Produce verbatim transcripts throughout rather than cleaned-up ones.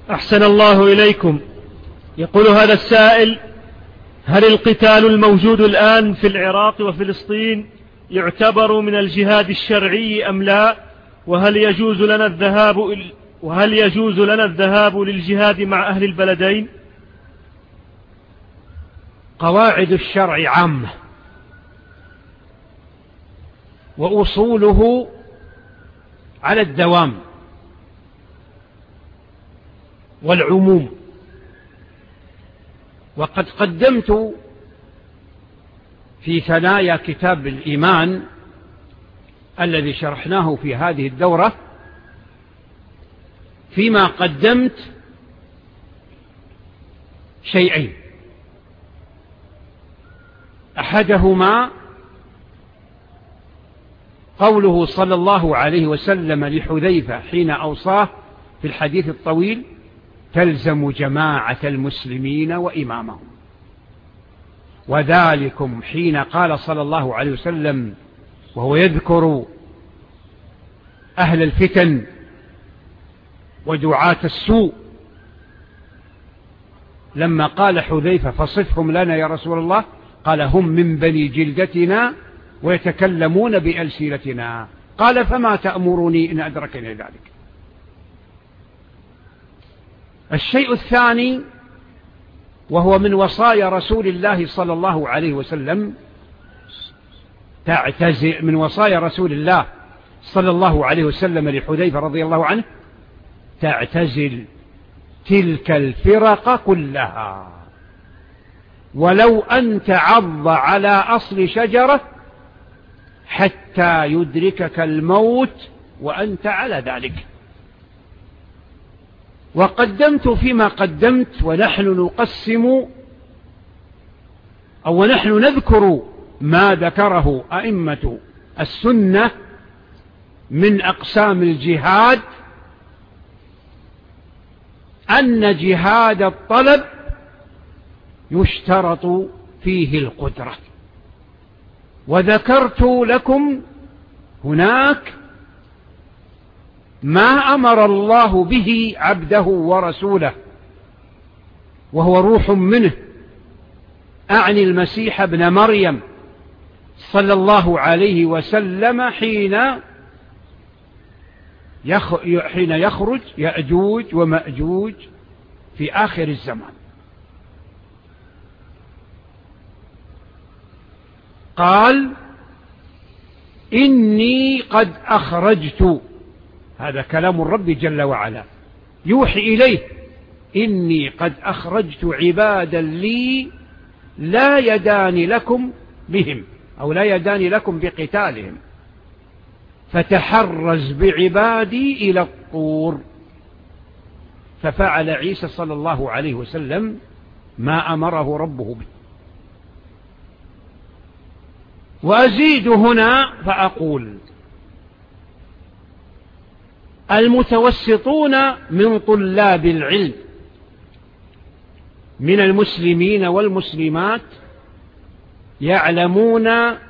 أحسن الله إليكم. يقول هذا السائل: هل القتال الموجود الآن في العراق وفلسطين يعتبر من الجهاد الشرعي أم لا؟ وهل يجوز لنا الذهاب وهل يجوز لنا الذهاب للجهاد مع أهل البلدين؟ قواعد الشرع عامة، وأصوله على الدوام والعموم. وقد قدمت في ثنايا كتاب الإيمان الذي شرحناه في هذه الدورة، فيما قدمت شيئين: أحدهما قوله صلى الله عليه وسلم لحذيفة حين أوصاه في الحديث الطويل: تلزم جماعة المسلمين وإمامهم. وذلكم حين قال صلى الله عليه وسلم وهو يذكر أهل الفتن ودعاة السوء، لما قال حذيفة: فصفهم لنا يا رسول الله، قال: هم من بني جلدتنا ويتكلمون بألسنتنا. قال: فما تأمرني إن أدركني ذلك؟ الشيء الثاني، وهو من وصايا رسول الله صلى الله عليه وسلم، تعتزل من وصايا رسول الله صلى الله عليه وسلم لحذيفة رضي الله عنه: تعتزل تلك الفرق كلها، ولو أن تعض على أصل شجرة حتى يدركك الموت وأنت على ذلك. وقدمت فيما قدمت، ونحن نقسم أو ونحن نذكر ما ذكره أئمة السنة من أقسام الجهاد، أن جهاد الطلب يشترط فيه القدرة. وذكرت لكم هناك ما أمر الله به عبده ورسوله، وهو روح منه، أعني المسيح ابن مريم صلى الله عليه وسلم، حين حين يخرج يأجوج ومأجوج في آخر الزمان. قال: إني قد أخرجت، هذا كلام الرب جل وعلا يوحي إليه: إني قد أخرجت عبادا لي لا يدان لكم بهم، أو لا يدان لكم بقتالهم، فتحرز بعبادي إلى الطور. ففعل عيسى صلى الله عليه وسلم ما أمره ربه به. وأزيد هنا فأقول: المتوسطون من طلاب العلم من المسلمين والمسلمات يعلمون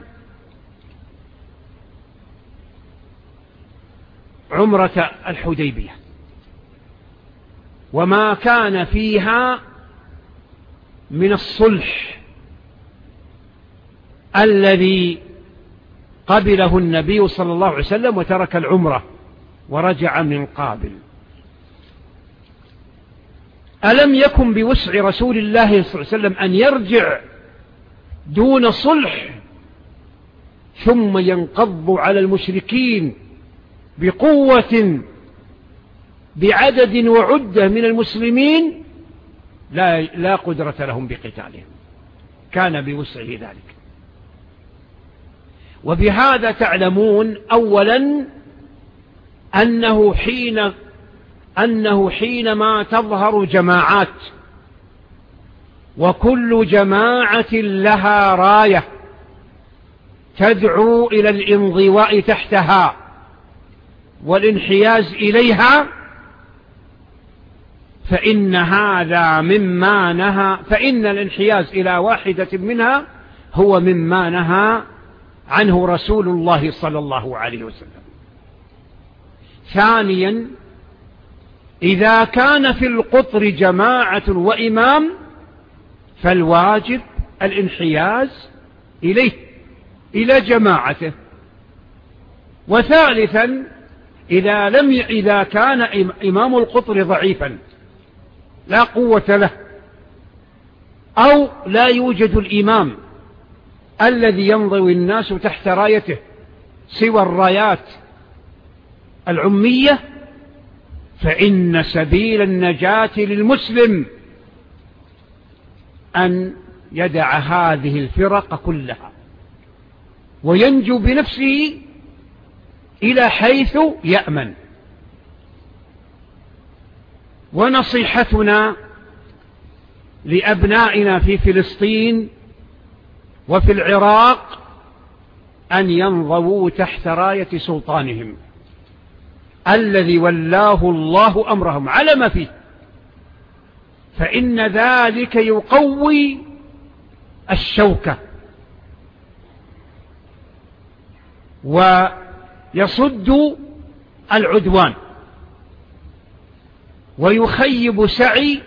عمرة الحديبية وما كان فيها من الصلح الذي قبله النبي صلى الله عليه وسلم وترك العمرة ورجع من قابل. ألم يكن بوسع رسول الله صلى الله عليه وسلم أن يرجع دون صلح ثم ينقض على المشركين بقوة بعدد وعدة من المسلمين؟ لا, لا قدرة لهم بقتالهم، كان بوسعه ذلك. وبهذا تعلمون أولا أنه حين أنه حينما تظهر جماعات وكل جماعة لها راية تدعو إلى الانضواء تحتها والانحياز إليها، فإن هذا مما نهى فإن الانحياز إلى واحدة منها هو مما نهى عنه رسول الله صلى الله عليه وسلم. ثانيا إذا كان في القطر جماعة وإمام فالواجب الانحياز إليه إلى جماعته. وثالثا إذا, لم ي... إذا كان إمام القطر ضعيفا لا قوة له أو لا يوجد الإمام الذي ينضوي الناس تحت رايته سوى الرايات العمية، فإن سبيل النجاة للمسلم أن يدع هذه الفرق كلها وينجو بنفسه إلى حيث يأمن. ونصيحتنا لأبنائنا في فلسطين وفي العراق أن ينضووا تحت راية سلطانهم الذي ولاه الله أمرهم على ما فيه، فإن ذلك يقوي الشوكة ويصد العدوان ويخيب سعي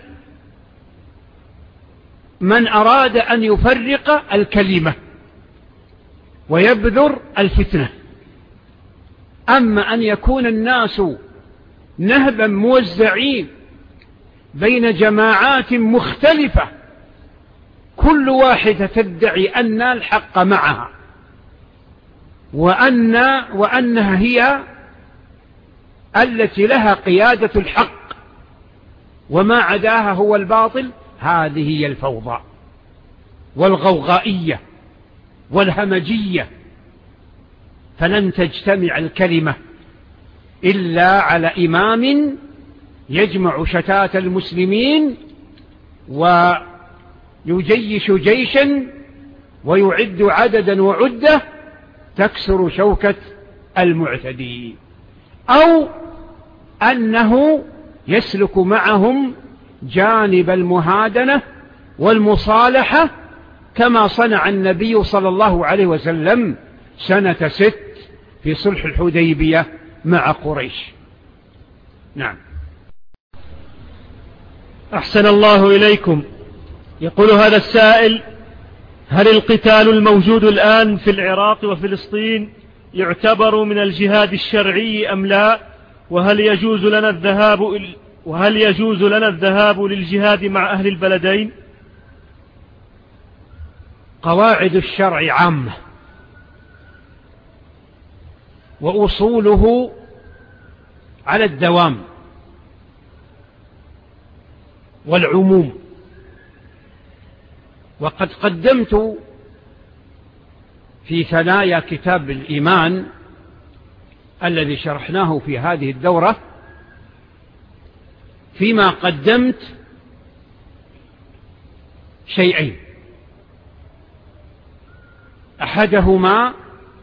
من أراد أن يفرق الكلمة ويبذر الفتنة. أما أن يكون الناس نهبا موزعين بين جماعات مختلفة كل واحدة تدعي أن الحق معها وأن وأنها هي التي لها قيادة الحق وما عداها هو الباطل، هذه هي الفوضى والغوغائية والهمجية. فلن تجتمع الكلمة إلا على إمام يجمع شتات المسلمين ويجيش جيشا ويعد عددا وعدة تكسر شوكة المعتدين، أو أنه يسلك معهم جانب المهادنة والمصالحة كما صنع النبي صلى الله عليه وسلم سنة ست في صلح الحديبية مع قريش. نعم. أحسن الله إليكم. يقول هذا السائل: هل القتال الموجود الآن في العراق وفلسطين يعتبر من الجهاد الشرعي أم لا؟ وهل يجوز لنا الذهاب وهل يجوز لنا الذهاب للجهاد مع أهل البلدين؟ قواعد الشرع عامة وأصوله على الدوام والعموم. وقد قدمت في ثنايا كتاب الإيمان الذي شرحناه في هذه الدورة فيما قدمت شيئين: أحدهما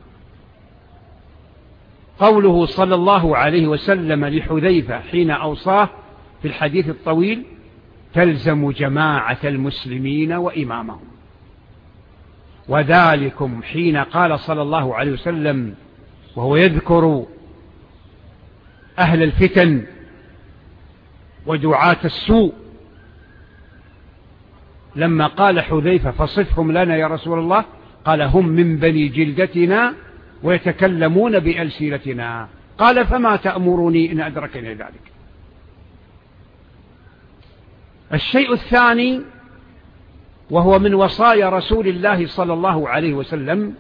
قوله صلى الله عليه وسلم لحذيفة حين أوصاه في الحديث الطويل: تلزم جماعة المسلمين وإمامهم. وذلكم حين قال صلى الله عليه وسلم وهو يذكر أهل الفتن ودعاة السوء لما قال حذيفة: فصفهم لنا يا رسول الله، قال: هم من بني جلدتنا ويتكلمون بألسنتنا. قال: فما تأمرني إن أدركني ذلك؟ الشيء الثاني وهو من وصايا رسول الله صلى الله عليه وسلم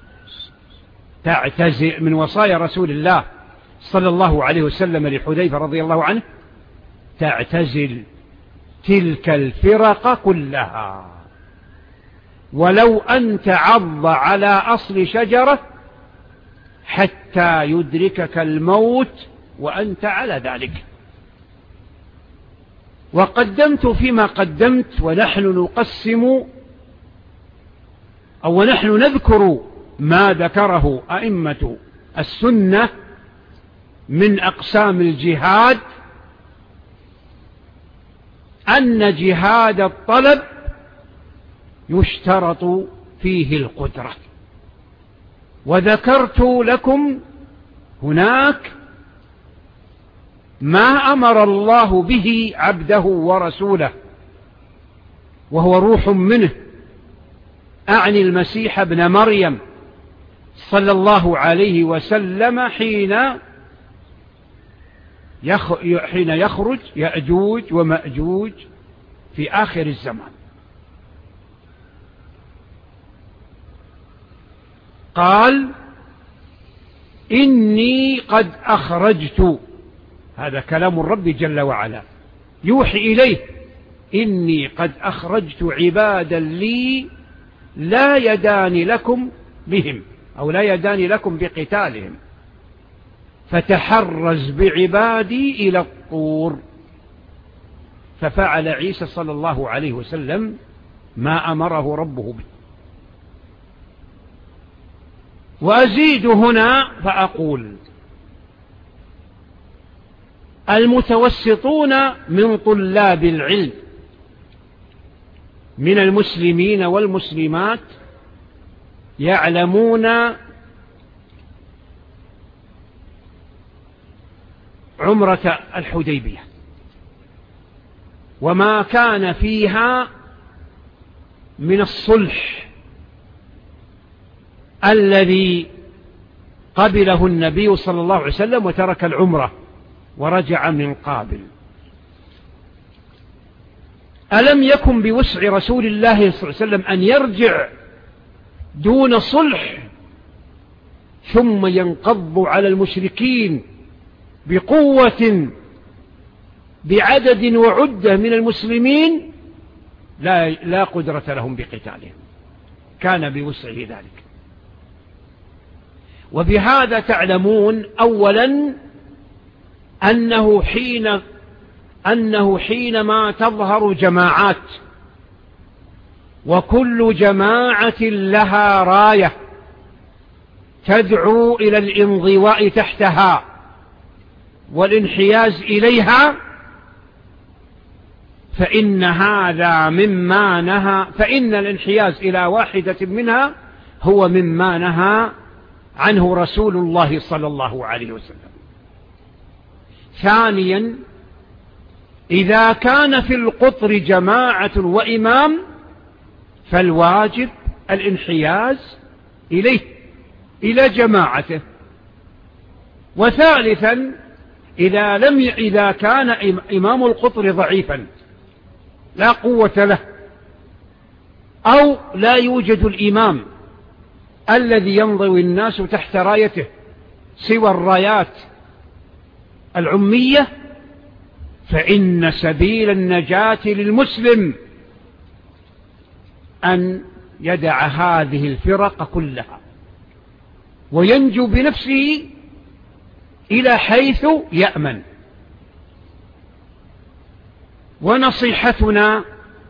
تعتزل من وصايا رسول الله صلى الله عليه وسلم لحذيفة رضي الله عنه: تعتزل تلك الفرق كلها ولو أن تعض على أصل شجرة حتى يدركك الموت وأنت على ذلك. وقدمت فيما قدمت ونحن نقسم أو ونحن نذكر ما ذكره أئمة السنة من أقسام الجهاد، أن جهاد الطلب يشترط فيه القدرة. وذكرت لكم هناك ما أمر الله به عبده ورسوله وهو روح منه، أعني المسيح ابن مريم صلى الله عليه وسلم، حين حين يخرج يأجوج ومأجوج في آخر الزمان. قال إني قد أخرجت، هذا كلام الرب جل وعلا يوحي إليه، إني قد أخرجت عبادا لي لا يدان لكم بهم، أو لا يدان لكم بقتالهم، فتحرز بعبادي إلى الطور. ففعل عيسى صلى الله عليه وسلم ما أمره ربه به. وأزيد هنا فأقول المتوسطون من طلاب العلم من المسلمين والمسلمات يعلمون عمرة الحديبية وما كان فيها من الصلح الذي قبله النبي صلى الله عليه وسلم وترك العمرة ورجع من قابل. ألم يكن بوسع رسول الله صلى الله عليه وسلم أن يرجع دون صلح ثم ينقض على المشركين بقوة بعدد وعدة من المسلمين؟ لا, لا قدرة لهم بقتالهم، كان بوسعه ذلك. وبهذا تعلمون أولا أنه حين أنه حينما تظهر جماعات وكل جماعة لها راية تدعو إلى الانضواء تحتها والانحياز إليها، فإن هذا مما نهى فإن الانحياز إلى واحدة منها هو مما نهى عنه رسول الله صلى الله عليه وسلم. ثانيا، إذا كان في القطر جماعة وإمام فالواجب الانحياز إليه إلى جماعته. وثالثا، إذا لم ي... إذا كان إمام القطر ضعيفا لا قوة له أو لا يوجد الإمام الذي ينضوي الناس تحت رايته سوى الرايات العمية، فإن سبيل النجاة للمسلم أن يدع هذه الفرق كلها وينجو بنفسه إلى حيث يأمن. ونصيحتنا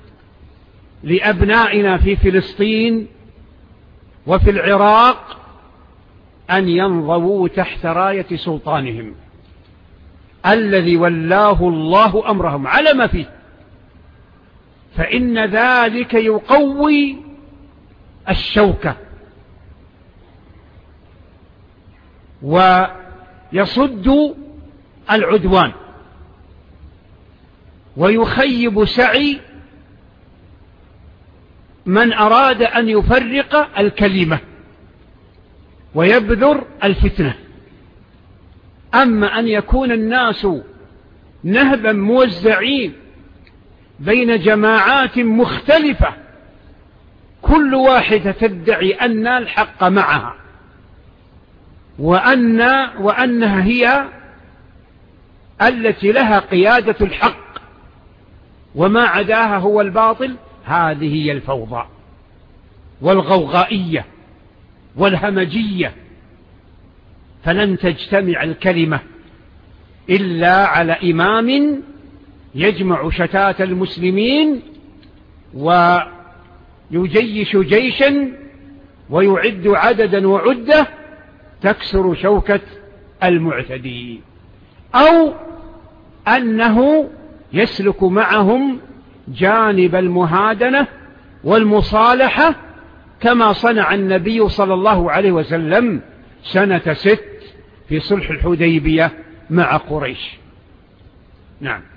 لأبنائنا في فلسطين وفي العراق أن ينضووا تحت راية سلطانهم الذي ولاه الله أمرهم على ما فيه، فإن ذلك يقوي الشوكة ويصد العدوان ويخيب سعي من أراد أن يفرق الكلمة ويبذر الفتنة. أما أن يكون الناس نهبا موزعين بين جماعات مختلفة كل واحدة تدعي أن الحق معها وأن وأنها هي التي لها قيادة الحق وما عداها هو الباطل، هذه هي الفوضى والغوغائية والهمجية. فلن تجتمع الكلمة إلا على إمام يجمع شتات المسلمين ويجيش جيشا ويعد عددا وعدة تكسر شوكة المعتدين، أو أنه يسلك معهم جانب المهادنة والمصالحة كما صنع النبي صلى الله عليه وسلم سنة ست في صلح الحديبية مع قريش. نعم.